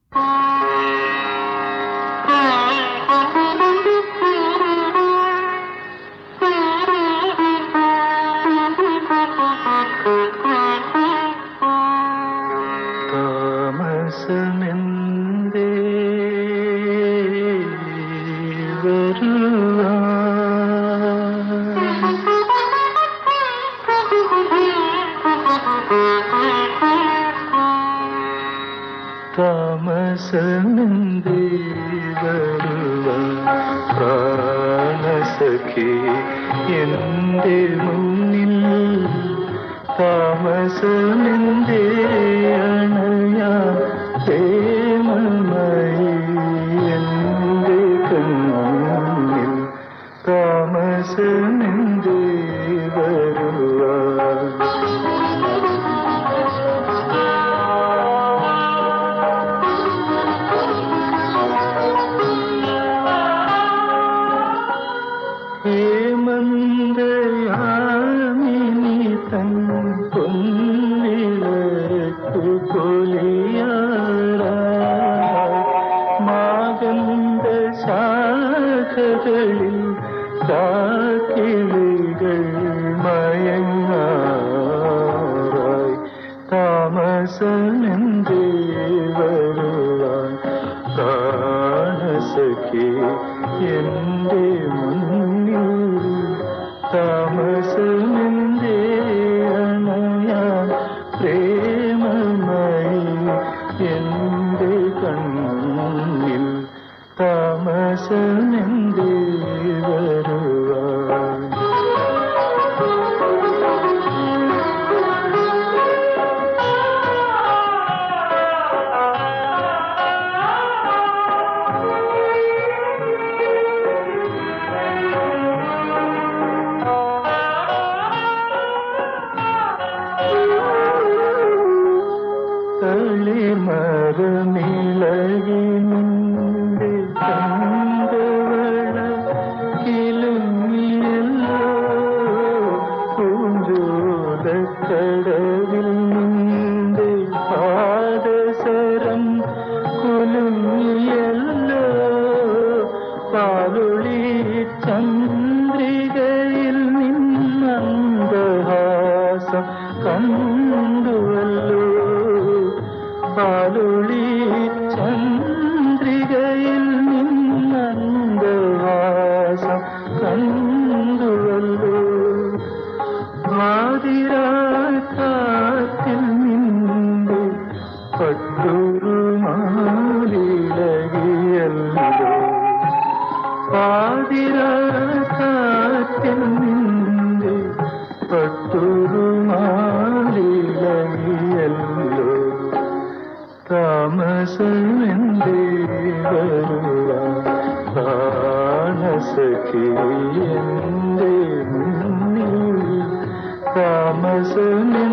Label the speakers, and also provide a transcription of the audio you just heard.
Speaker 1: താമസമെന്തേ വരുവാൻ? താമസമെന്തേ വരുവാൻ പ്രാണസഖി എന്റെ മുന്നിൽ? താമസമെന്തേ അണയാൻ പ്രേമമായി എന്റെ കണ്ണിൽ? താമസമെന്തേ വരുവാൻ? ഹേമന്തയാമിനി തൻ പൊൻവിളക്കു പൊലിയാറായി മാകന്ത ശാഖകളിൽ കാക്കിളികൾ മയങ്ങാറായി. താമസമെന്തേ വരുവാൻ പ്രാണസഖി എന്റെ മുന്നിൽ? താമസമെന്തേ അണയാൻ പ്രേമമായി എന്റെ കണ്ണിൽ? താമസമെന്തേ വരുവാൻ? തളിമരമിളകി നിന്റെ ചന്തവള കിലുങ്ങിയല്ലോ പൂഞ്ചോലക്കടവിൽ നിന്റെ പാദസരം കുലുങ്ങിയല്ലോ പാലൊളി ചന്ദ്രികയിൽ നിന്നന്തഹാസം കണ്ടുവല്ലോ പാലൊളി ചന്ദ്രികയിൽ നിന്നന്തഹാസം കണ്ടുവല്ലോ പാതിരാക്കാറ്റിൽ നിന്റെ പട്ടുറുമാലിളകിയല്ലോ പാതിരാക്കാറ്റിൽ നിന്റെ പട്ടുറുമാലിളകിയല്ലോ. താമസമെന്തേ വരുവാൻ പ്രാണസഖി എന്റെ മുന്നിൽ? താമസമെന്തേ